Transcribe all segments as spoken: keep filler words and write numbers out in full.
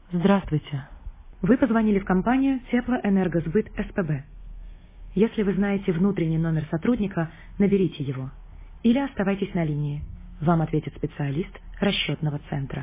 Здравствуйте. Вы позвонили в компанию Теплоэнергосбыт СПБ. Если вы знаете внутренний номер сотрудника, наберите его. Или оставайтесь на линии. Вам ответит специалист расчетного центра.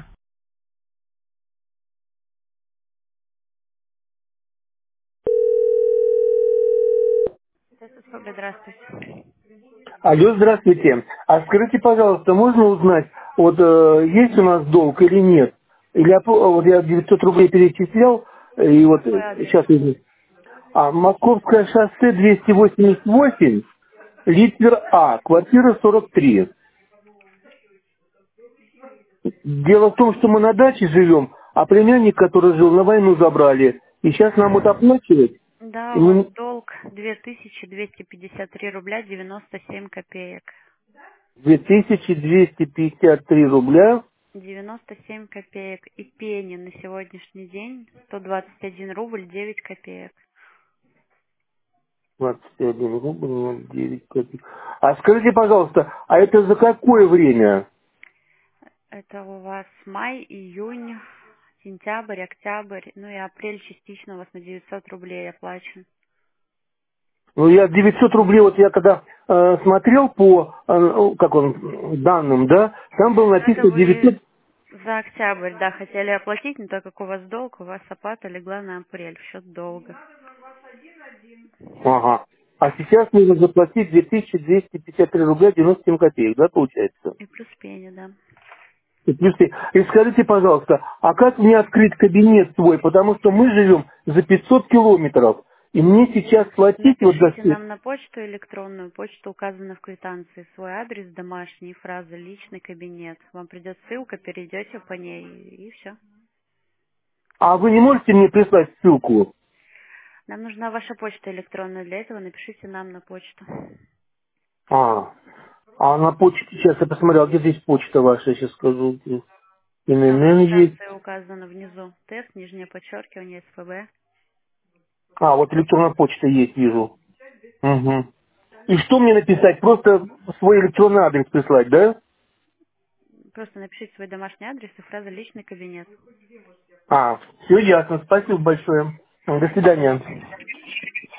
СПБ, здравствуйте. Алло, здравствуйте. А скажите, пожалуйста, можно узнать, вот э, есть у нас долг или нет? Или я, по- вот я девятьсот рублей перечислял, э, и вот Какой э, адрес? сейчас... А, Московское шоссе двести восемьдесят восемь, Литвер А, квартира сорок три. Дело в том, что мы на даче живем, а племянник, который жил, на войну забрали. И сейчас нам вот оплачивать. Да, И у вас мы долг две тысячи двести пятьдесят три рубля девяносто семь копеек. две тысячи двести пятьдесят три рубля. девяносто семь копеек. И пени на сегодняшний день сто двадцать один рубль девять копеек. двадцать один рубль, ноль девять копеек. А скажите, пожалуйста, а это за какое время? Это у вас май, июнь, сентябрь, октябрь, ну и апрель частично у вас на девятьсот рублей оплачен. Ну, я девятьсот рублей, вот я когда э, смотрел по, э, ну, как он, данным, да, там было Это написано вы девятьсот. за октябрь, да, хотели оплатить, но так как у вас долг, у вас оплата легла на апрель в счет долга. Ага. А сейчас нужно заплатить две тысячи двести пятьдесят три рубля девяносто семь копеек, да, получается? И плюс пени, да. И, плюс и и скажите, пожалуйста, а как мне открыть кабинет свой? Потому что мы живем за пятьсот километров, и мне сейчас платить вот за Напишите все. нам на почту электронную, почта указана в квитанции, свой адрес домашний, фраза личный кабинет. Вам придет ссылка, перейдете по ней и все. А вы не можете мне прислать ссылку? Нам нужна ваша почта электронная, для этого напишите нам на почту. А, а на почте, сейчас я посмотрел, где здесь почта ваша, я сейчас скажу. Там в ИНН есть. квитанции указано внизу. Тест, нижнее подчеркивание, СПБ. А, вот электронная почта есть, вижу. Угу. И что мне написать? Просто свой электронный адрес прислать, да? Просто напишите свой домашний адрес и фраза личный кабинет. А, все ясно. Спасибо большое. До свидания.